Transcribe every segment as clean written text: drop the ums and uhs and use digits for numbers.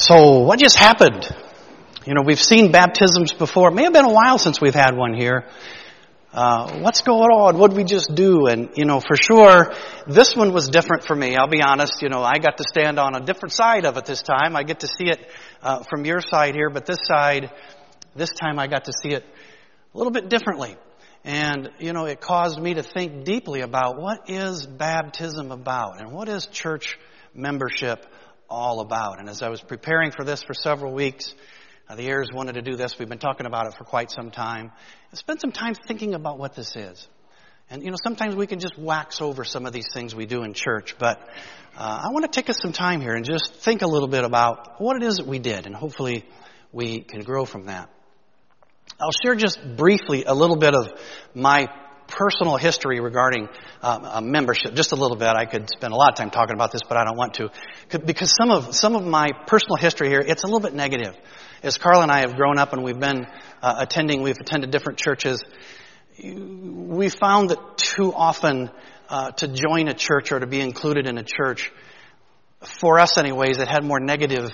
So what just happened? You know, we've seen baptisms before. It may have been a while since we've had one here. What's going on? What did we just do? And, you know, for sure, this one was different for me. I'll be honest. You know, I got to stand on a different side of it this time. I get to see it from your side here, but this time I got to see it a little bit differently. And, you know, it caused me to think deeply about what is baptism about and what is church membership all about. And as I was preparing for this for several weeks, the heirs wanted to do this. We've been talking about it for quite some time. I spent some time thinking about what this is. And, you know, sometimes we can just wax over some of these things we do in church. But I want to take us some time here and just think a little bit about what it is that we did. And hopefully we can grow from that. I'll share just briefly a little bit of my personal history regarding membership. Just a little bit. I could spend a lot of time talking about this, but I don't want to. Because some of my personal history here, it's a little bit negative. As Carl and I have grown up and we've been we've attended different churches, we found that too often to join a church or to be included in a church, for us anyways, it had more of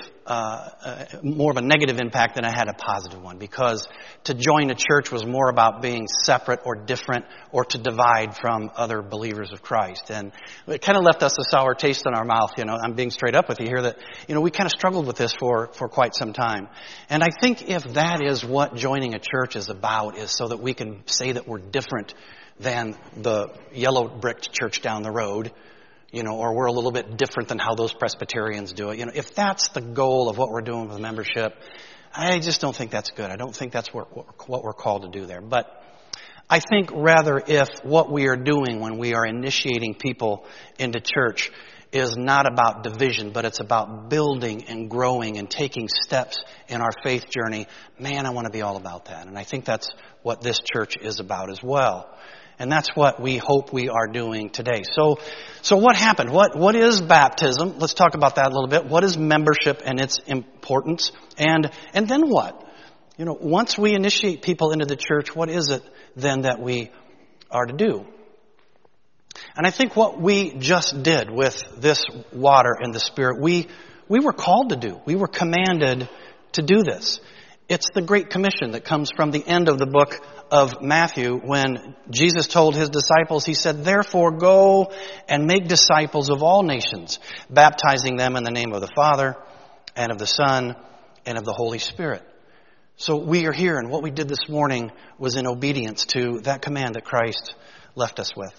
a negative impact than it had a positive one, because to join a church was more about being separate or different or to divide from other believers of Christ. And it kind of left us a sour taste in our mouth. You know, I'm being straight up with you here that, you know, we kind of struggled with this for quite some time. And I think if that is what joining a church is about, is so that we can say that we're different than the yellow brick church down the road, you know, or we're a little bit different than how those Presbyterians do it. You know, if that's the goal of what we're doing with membership, I just don't think that's good. I don't think that's what we're called to do there. But I think rather if what we are doing when we are initiating people into church is not about division, but it's about building and growing and taking steps in our faith journey, man, I want to be all about that. And I think that's what this church is about as well. And that's what we hope we are doing today. So what happened? What is baptism? Let's talk about that a little bit. What is membership and its importance? And then what? You know, once we initiate people into the church, what is it then that we are to do? And I think what we just did with this water and the Spirit, we were called to do. We were commanded to do this. It's the Great Commission that comes from the end of the book of Matthew when Jesus told his disciples, he said, "Therefore go and make disciples of all nations, baptizing them in the name of the Father and of the Son and of the Holy Spirit." So we are here, and what we did this morning was in obedience to that command that Christ left us with.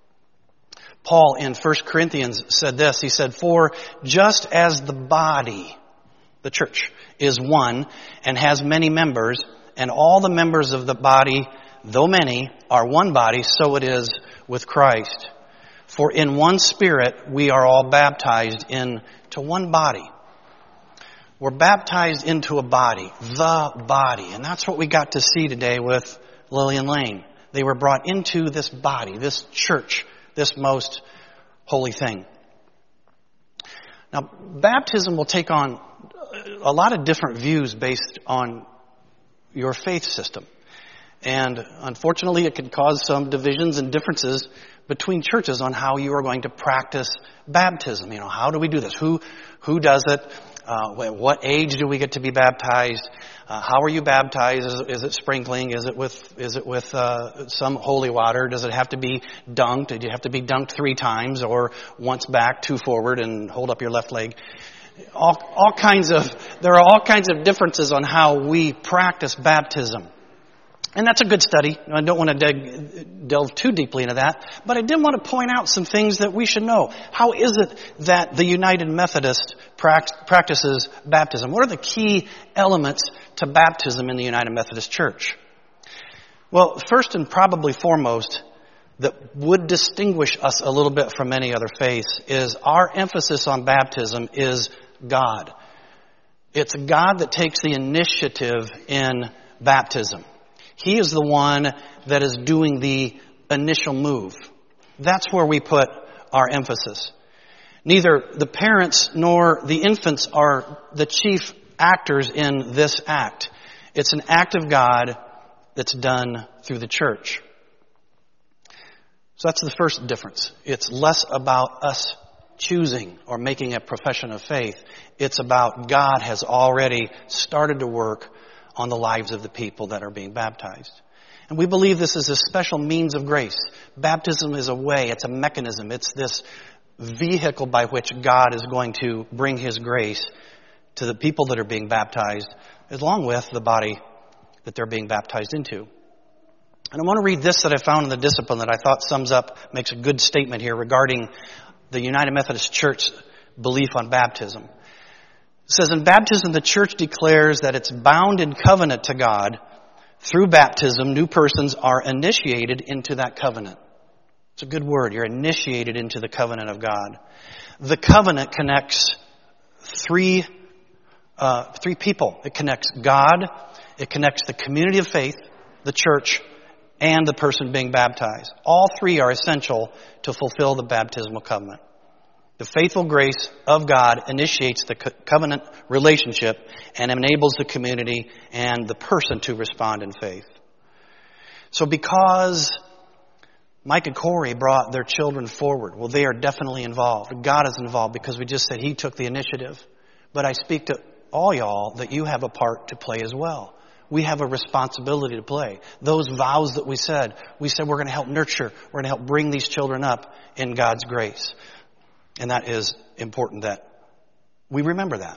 Paul in 1 Corinthians said this, he said, "For just as the body," the church, "is one and has many members, and all the members of the body, though many, are one body, so it is with Christ. For in one Spirit we are all baptized into one body." We're baptized into a body, the body. And that's what we got to see today with Lillian Lane. They were brought into this body, this church, this most holy thing. Now, baptism will take on a lot of different views based on your faith system. And unfortunately, it can cause some divisions and differences between churches on how you are going to practice baptism. You know, how do we do this? Who does it? What age do we get to be baptized? How are you baptized? Is it sprinkling? Is it with some holy water? Does it have to be dunked? Do you have to be dunked 3 times or once back, 2 forward, and hold up your left leg? There are all kinds of differences on how we practice baptism. And that's a good study. I don't want to delve too deeply into that, but I did want to point out some things that we should know. How is it that the United Methodist practices baptism? What are the key elements to baptism in the United Methodist Church? Well, first and probably foremost, that would distinguish us a little bit from many other faiths is our emphasis on baptism is God. It's God that takes the initiative in baptism. He is the one that is doing the initial move. That's where we put our emphasis. Neither the parents nor the infants are the chief actors in this act. It's an act of God that's done through the church. So that's the first difference. It's less about us choosing or making a profession of faith. It's about God has already started to work on the lives of the people that are being baptized. And we believe this is a special means of grace. Baptism is a way, it's a mechanism, it's this vehicle by which God is going to bring His grace to the people that are being baptized, along with the body that they're being baptized into. And I want to read this that I found in the Discipline that I thought sums up, makes a good statement here regarding the United Methodist Church belief on baptism. It says, in baptism, the church declares that it's bound in covenant to God. Through baptism, new persons are initiated into that covenant. It's a good word. You're initiated into the covenant of God. The covenant connects three people. It connects God, it connects the community of faith, the church, and the person being baptized. All three are essential to fulfill the baptismal covenant. The faithful grace of God initiates the covenant relationship and enables the community and the person to respond in faith. So because Mike and Corey brought their children forward, well, they are definitely involved. God is involved because we just said He took the initiative. But I speak to all y'all that you have a part to play as well. We have a responsibility to play. Those vows that we said we're going to help nurture, we're going to help bring these children up in God's grace. And that is important that we remember that.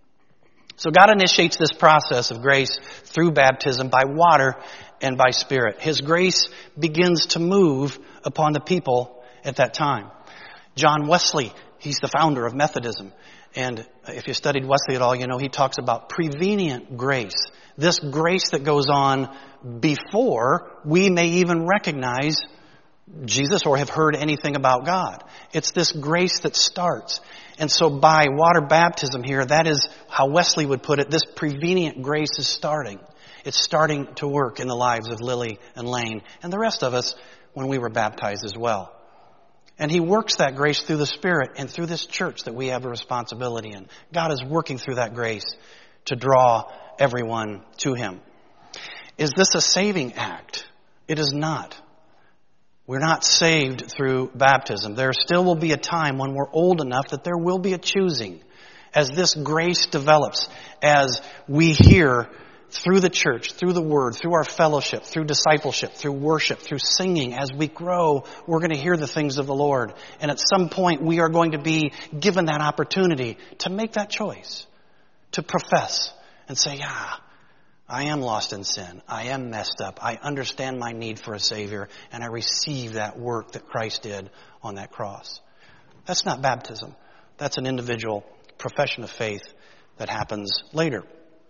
So God initiates this process of grace through baptism by water and by Spirit. His grace begins to move upon the people at that time. John Wesley, he's the founder of Methodism. And if you studied Wesley at all, you know he talks about prevenient grace. This grace that goes on before we may even recognize Jesus or have heard anything about God. It's this grace that starts. And so by water baptism here, that is how Wesley would put it, this prevenient grace is starting. It's starting to work in the lives of Lily and Lane and the rest of us when we were baptized as well. And He works that grace through the Spirit and through this church that we have a responsibility in. God is working through that grace to draw everyone to Him. Is this a saving act? It is not. We're not saved through baptism. There still will be a time when we're old enough that there will be a choosing. As this grace develops, as we hear through the church, through the Word, through our fellowship, through discipleship, through worship, through singing, as we grow, we're going to hear the things of the Lord. And at some point, we are going to be given that opportunity to make that choice, to profess and say, yeah, I am lost in sin. I am messed up. I understand my need for a Savior, and I receive that work that Christ did on that cross. That's not baptism. That's an individual profession of faith that happens later.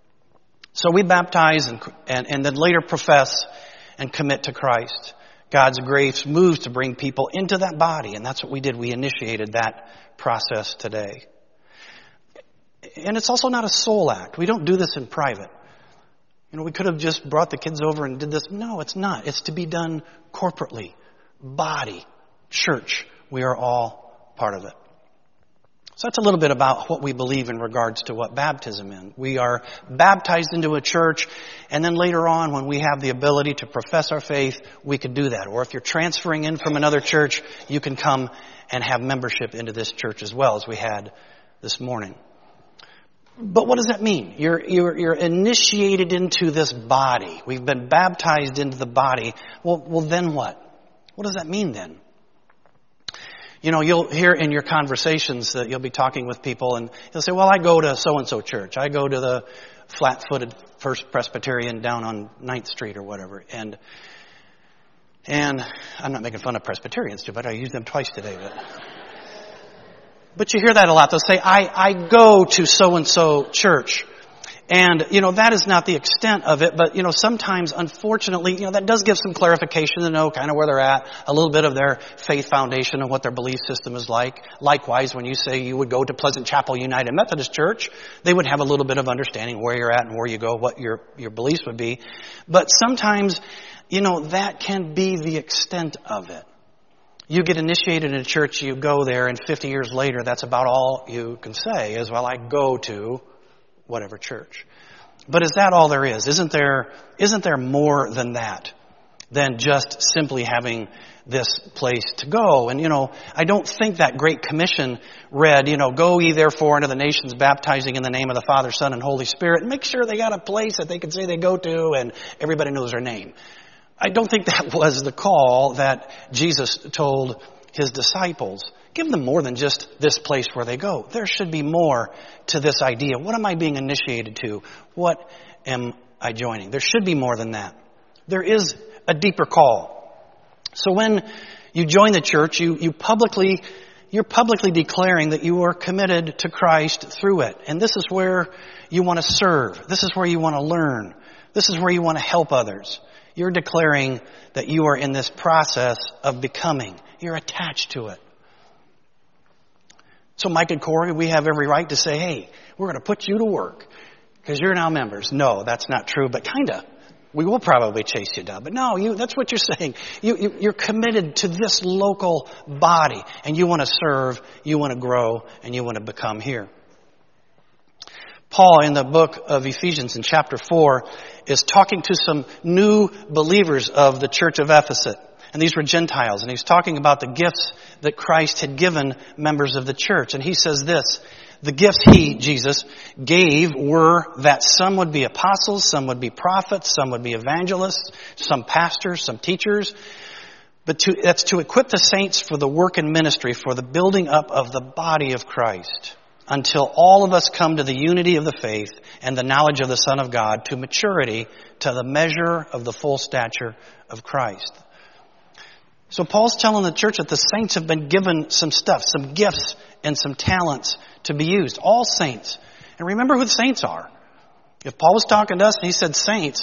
So we baptize and then later profess and commit to Christ. God's grace moves to bring people into that body, and that's what we did. We initiated that process today. And it's also not a soul act. We don't do this in private. You know, we could have just brought the kids over and did this. No, it's not. It's to be done corporately. Body, church, we are all part of it. So that's a little bit about what we believe in regards to what baptism is. We are baptized into a church, and then later on when we have the ability to profess our faith, we could do that. Or if you're transferring in from another church, you can come and have membership into this church as well, as we had this morning. But what does that mean? You're initiated into this body. We've been baptized into the body. Well, then what? What does that mean then? You know, you'll hear in your conversations that you'll be talking with people and you'll say, well, I go to so-and-so church. I go to the flat-footed First Presbyterian down on 9th Street or whatever. And I'm not making fun of Presbyterians, but I used them twice today. But you hear that a lot. They'll say, I go to so-and-so church. And, you know, that is not the extent of it. But, you know, sometimes, unfortunately, you know, that does give some clarification to know kind of where they're at, a little bit of their faith foundation and what their belief system is like. Likewise, when you say you would go to Pleasant Chapel United Methodist Church, they would have a little bit of understanding where you're at and where you go, what your beliefs would be. But sometimes, you know, that can be the extent of it. You get initiated in a church, you go there, and 50 years later, that's about all you can say is, well, I go to whatever church. But is that all there is? Isn't there more than that? than just simply having this place to go. And, I don't think that Great Commission read, go ye therefore into the nations, baptizing in the name of the Father, Son, and Holy Spirit, and make sure they got a place that they can say they go to and everybody knows their name. I don't think that was the call that Jesus told his disciples. Give them more than just this place where they go. There should be more to this idea. What am I being initiated to? What am I joining? There should be more than that. There is a deeper call. So when you join the church, you're publicly declaring that you are committed to Christ through it. And this is where you want to serve. This is where you want to learn. This is where you want to help others. You're declaring that you are in this process of becoming. You're attached to it. So Mike and Corey, we have every right to say, hey, we're going to put you to work because you're now members. No, that's not true, but kind of. We will probably chase you down. But no, that's what you're saying. You're committed to this local body, and you want to serve, you want to grow, and you want to become here. Paul, in the book of Ephesians in chapter 4, is talking to some new believers of the church of Ephesus. And these were Gentiles. And he's talking about the gifts that Christ had given members of the church. And he says this, the gifts he, Jesus, gave were that some would be apostles, some would be prophets, some would be evangelists, some pastors, some teachers. But that's to equip the saints for the work and ministry, for the building up of the body of Christ, until all of us come to the unity of the faith and the knowledge of the Son of God, to maturity, to the measure of the full stature of Christ. So Paul's telling the church that the saints have been given some stuff, some gifts and some talents to be used. All saints. And remember who the saints are. If Paul was talking to us and he said saints,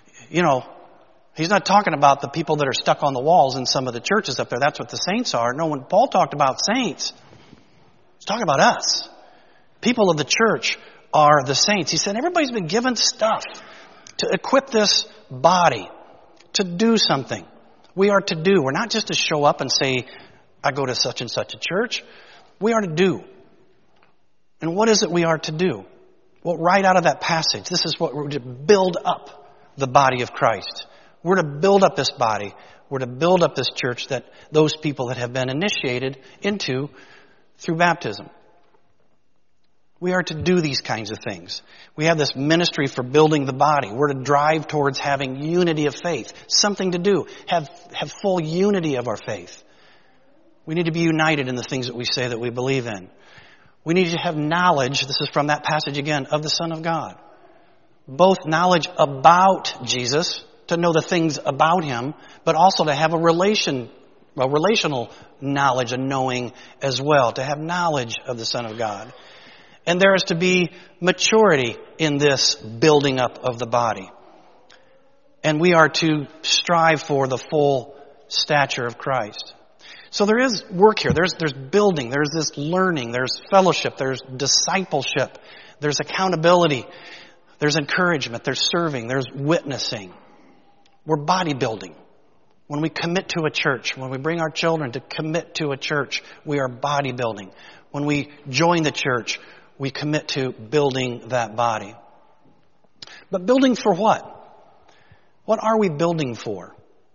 he's not talking about the people that are stuck on the walls in some of the churches up there. That's what the saints are. No, when Paul talked about saints, he's talking about us. People of the church are the saints. He said everybody's been given stuff to equip this body to do something. We are to do. We're not just to show up and say, I go to such and such a church. We are to do. And what is it we are to do? Well, right out of that passage, this is what we're to build up the body of Christ. We're to build up this body. We're to build up this church that those people that have been initiated into through baptism. We are to do these kinds of things. We have this ministry for building the body. We're to drive towards having unity of faith. Something to do. Have full unity of our faith. We need to be united in the things that we say that we believe in. We need to have knowledge, this is from that passage again, of the Son of God. Both knowledge about Jesus, to know the things about Him, but also to have a relational knowledge and knowing as well. To have knowledge of the Son of God. And there is to be maturity in this building up of the body. And we are to strive for the full stature of Christ. So there is work here. There's building. There's this learning. There's fellowship. There's discipleship. There's accountability. There's encouragement. There's serving. There's witnessing. We're bodybuilding. When we commit to a church, when we bring our children to commit to a church, we are bodybuilding. When we join the church, we commit to building that body. But building for what? What are we building for?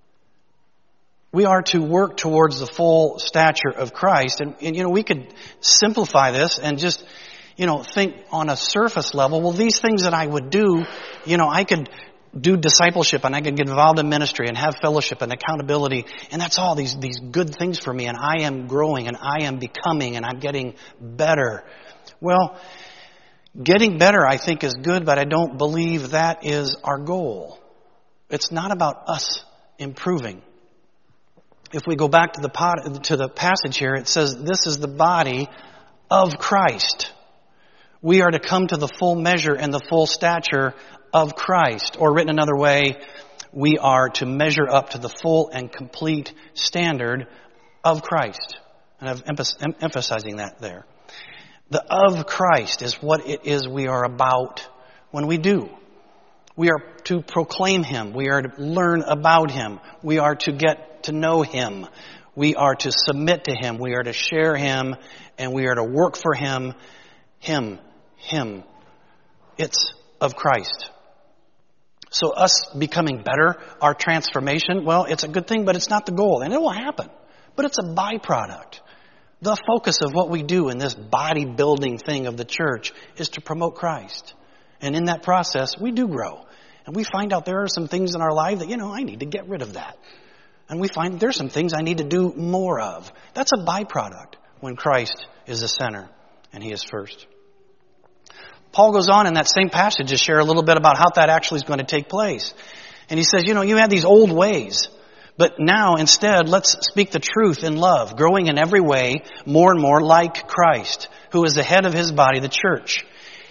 We are to work towards the full stature of Christ. And we could simplify this and just, think on a surface level. Well, these things that I would do, I could do discipleship and I could get involved in ministry and have fellowship and accountability. And that's all these good things for me. And I am growing and I am becoming and I'm getting better. Well, getting better, I think, is good, but I don't believe that is our goal. It's not about us improving. If we go back to the passage here, it says this is the body of Christ. We are to come to the full measure and the full stature of Christ. Or written another way, we are to measure up to the full and complete standard of Christ. And I'm emphasizing that there. The of Christ is what it is we are about when we do. We are to proclaim Him. We are to learn about Him. We are to get to know Him. We are to submit to Him. We are to share Him. And we are to work for Him. Him. It's of Christ. So us becoming better, our transformation, well, it's a good thing, but it's not the goal. And it will happen. But it's a byproduct. The focus of what we do in this body-building thing of the church is to promote Christ. And in that process, we do grow. And we find out there are some things in our life that, I need to get rid of that. And we find there's some things I need to do more of. That's a byproduct when Christ is the center and He is first. Paul goes on in that same passage to share a little bit about how that actually is going to take place. And he says, you had these old ways, but now instead let's speak the truth in love, growing in every way more and more like Christ, who is the head of His body, the church.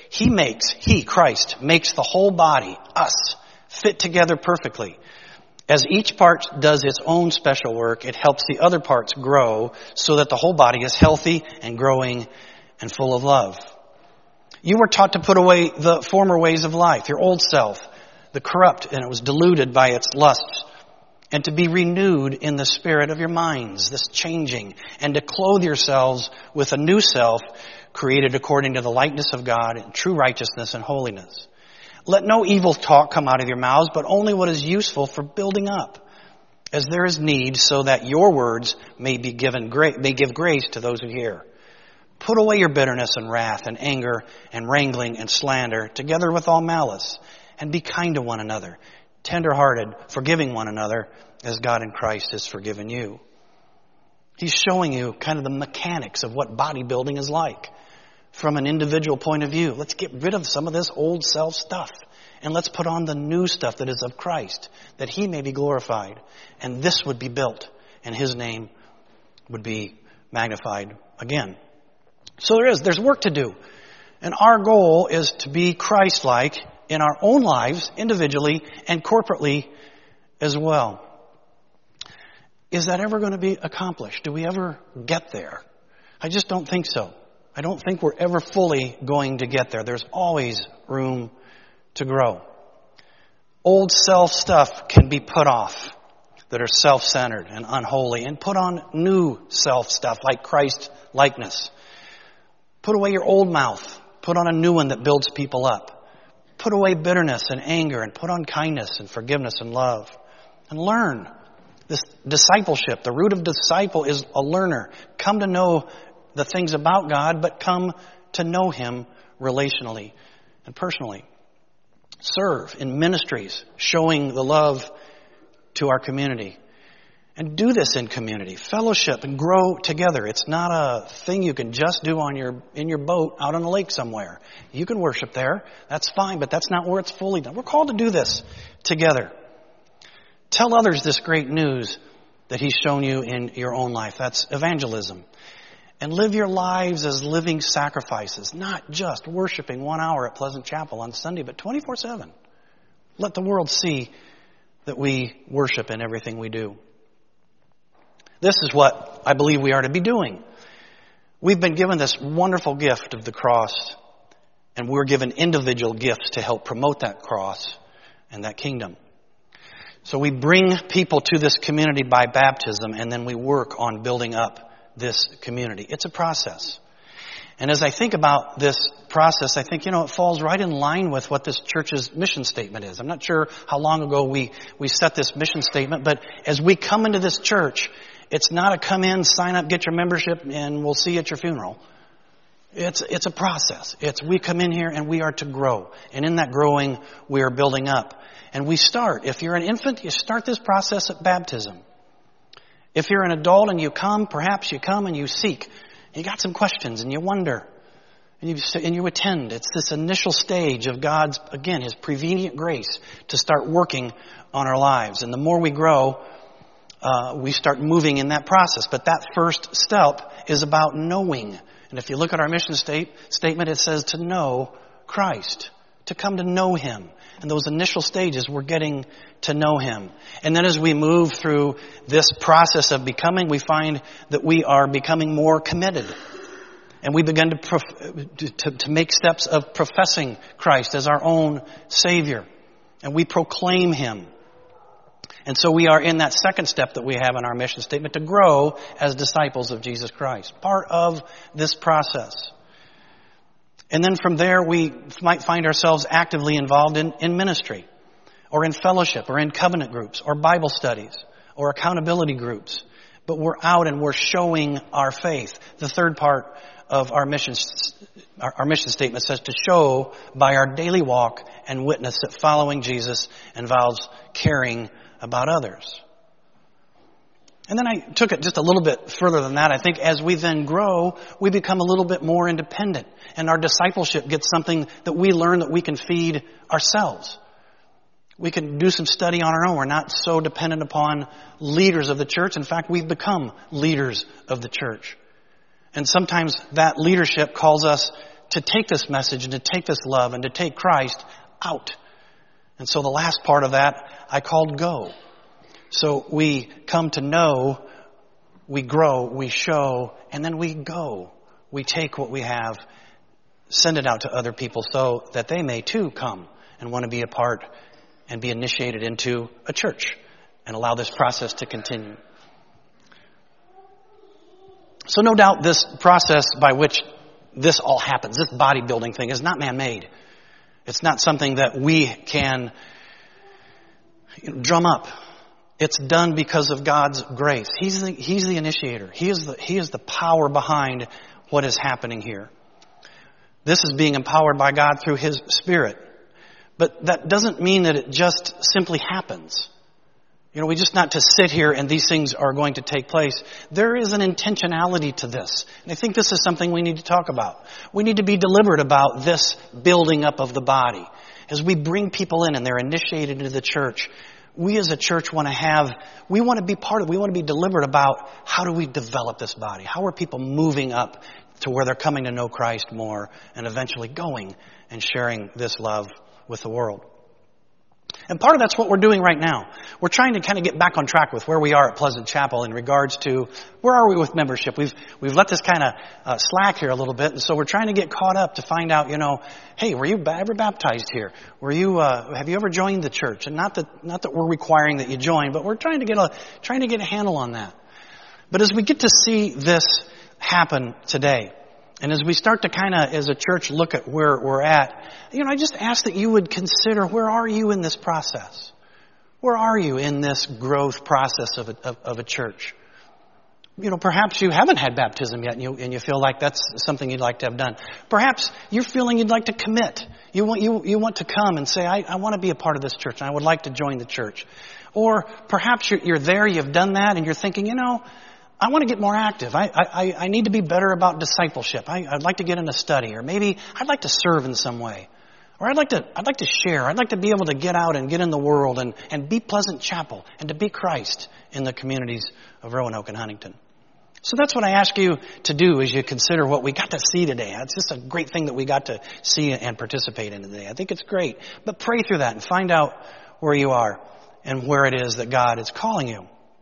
Christ, makes the whole body, us, fit together perfectly. As each part does its own special work, it helps the other parts grow so that the whole body is healthy and growing and full of love. You were taught to put away the former ways of life, your old self, the corrupt, and it was diluted by its lusts, and to be renewed in the spirit of your minds, this changing, and to clothe yourselves with a new self created according to the likeness of God in true righteousness and holiness. Let no evil talk come out of your mouths, but only what is useful for building up, as there is need, so that your words may give grace to those who hear. Put away your bitterness and wrath and anger and wrangling and slander, together with all malice, and be kind to one another, tender-hearted, forgiving one another, as God in Christ has forgiven you. He's showing you kind of the mechanics of what bodybuilding is like. From an individual point of view, let's get rid of some of this old self stuff. And let's put on the new stuff that is of Christ, that He may be glorified. And this would be built, and His name would be magnified again. So there's work to do. And our goal is to be Christ-like in our own lives, individually and corporately as well. Is that ever going to be accomplished? Do we ever get there? I just don't think so. I don't think we're ever fully going to get there. There's always room to grow. Old self stuff can be put off that are self-centered and unholy, and put on new self stuff like Christ likeness. Put away your old mouth. Put on a new one that builds people up. Put away bitterness and anger, and put on kindness and forgiveness and love. And learn. This discipleship, the root of disciple is a learner. Come to know the things about God, but come to know Him relationally and personally. Serve in ministries, showing the love to our community. And do this in community. Fellowship and grow together. It's not a thing you can just do in your boat out on a lake somewhere. You can worship there. That's fine, but that's not where it's fully done. We're called to do this together. Tell others this great news that He's shown you in your own life. That's evangelism. And live your lives as living sacrifices, not just worshiping 1 hour at Pleasant Chapel on Sunday, but 24/7. Let the world see that we worship in everything we do. This is what I believe we are to be doing. We've been given this wonderful gift of the cross, and we're given individual gifts to help promote that cross and that kingdom. So we bring people to this community by baptism, and then we work on building up this community. It's a process. And as I think about this process, I think, it falls right in line with what this church's mission statement is. I'm not sure how long ago we set this mission statement, but as we come into this church, it's not a come in, sign up, get your membership, and we'll see you at your funeral. It's a process. We come in here and we are to grow. And in that growing, we are building up. And we start. If you're an infant, you start this process at baptism. If you're an adult and perhaps you come and you seek. You got some questions and you wonder. And you attend. It's this initial stage of God's, again, His prevenient grace to start working on our lives. And the more we grow, we start moving in that process. But that first step is about knowing. And if you look at our mission statement, it says to know Christ, to come to know Him. And those initial stages, we're getting to know Him. And then as we move through this process of becoming, we find that we are becoming more committed. And we begin to make steps of professing Christ as our own Savior. And we proclaim Him. And so we are in that second step that we have in our mission statement, to grow as disciples of Jesus Christ. Part of this process. And then from there, we might find ourselves actively involved in ministry. or in fellowship, or in covenant groups, or Bible studies, or accountability groups. But we're out and we're showing our faith. The third part of our mission statement says to show by our daily walk and witness that following Jesus involves caring about others. And then I took it just a little bit further than that. I think as we then grow, we become a little bit more independent. And our discipleship gets something that we learn that we can feed ourselves. We can do some study on our own. We're not so dependent upon leaders of the church. In fact, we've become leaders of the church. And sometimes that leadership calls us to take this message and to take this love and to take Christ out. And so the last part of that I called go. So we come to know, we grow, we show, and then we go. We take what we have, send it out to other people so that they may too come and want to be a part and be initiated into a church and allow this process to continue. So no doubt this process by which this all happens, this bodybuilding thing, is not man-made. It's not something that we can drum up. It's done because of God's grace. He's the initiator. He is the power behind what is happening here. This is being empowered by God through His Spirit. But that doesn't mean that it just simply happens. We just not to sit here and these things are going to take place. There is an intentionality to this. And I think this is something we need to talk about. We need to be deliberate about this building up of the body. As we bring people in and they're initiated into the church, we as a church want to be part of it. We want to be deliberate about how do we develop this body? How are people moving up to where they're coming to know Christ more and eventually going and sharing this love with the world? And part of that's what we're doing right now. We're trying to kind of get back on track with where we are at Pleasant Chapel in regards to where are we with membership. We've let this kind of slack here a little bit, and so we're trying to get caught up to find out, hey, were you ever baptized here? Were you have you ever joined the church? And not that we're requiring that you join, but we're trying to get a handle on that. But as we get to see this happen today, and as we start to kind of, as a church, look at where we're at, I just ask that you would consider, where are you in this process? Where are you in this growth process of a church? Perhaps you haven't had baptism yet and you feel like that's something you'd like to have done. Perhaps you're feeling you'd like to commit. You want to come and say, I want to be a part of this church and I would like to join the church. Or perhaps you're there, you've done that, and you're thinking, I want to get more active. I need to be better about discipleship. I'd like to get into study, or maybe I'd like to serve in some way. Or I'd like to share. I'd like to be able to get out and get in the world and be Pleasant Chapel and to be Christ in the communities of Roanoke and Huntington. So that's what I ask you to do as you consider what we got to see today. It's just a great thing that we got to see and participate in today. I think it's great. But pray through that and find out where you are and where it is that God is calling you.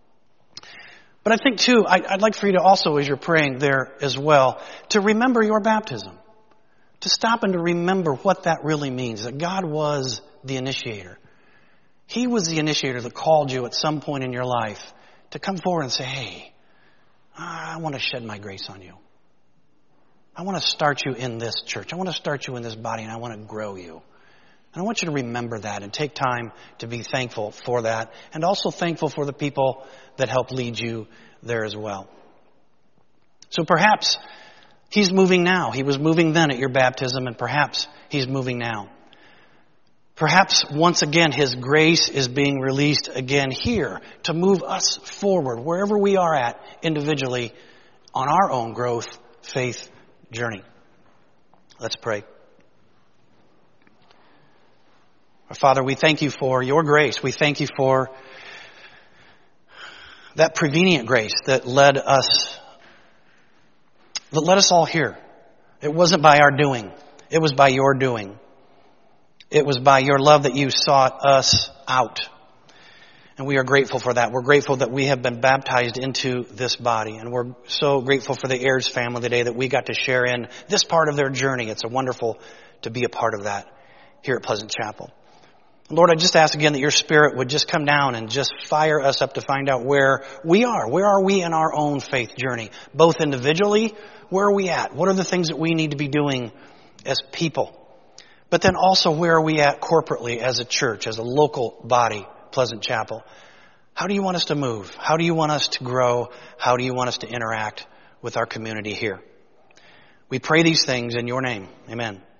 But I think, too, I'd like for you to also, as you're praying there as well, to remember your baptism. To stop and to remember what that really means, that God was the initiator. He was the initiator that called you at some point in your life to come forward and say, hey, I want to shed my grace on you. I want to start you in this church. I want to start you in this body, and I want to grow you. And I want you to remember that and take time to be thankful for that, and also thankful for the people that help lead you there as well. So perhaps He's moving now. He was moving then at your baptism, and perhaps He's moving now. Perhaps once again His grace is being released again here to move us forward wherever we are at individually on our own growth, faith journey. Let's pray. Our Father, we thank You for Your grace. We thank You for that prevenient grace that led us all here. It wasn't by our doing. It was by Your doing. It was by Your love that You sought us out. And we are grateful for that. We're grateful that we have been baptized into this body. And we're so grateful for the Ayers family today that we got to share in this part of their journey. It's wonderful to be a part of that here at Pleasant Chapel. Lord, I just ask again that Your Spirit would just come down and just fire us up to find out where we are. Where are we in our own faith journey? Both individually, where are we at? What are the things that we need to be doing as people? But then also, where are we at corporately as a church, as a local body, Pleasant Chapel? How do you want us to move? How do you want us to grow? How do you want us to interact with our community here? We pray these things in your name. Amen.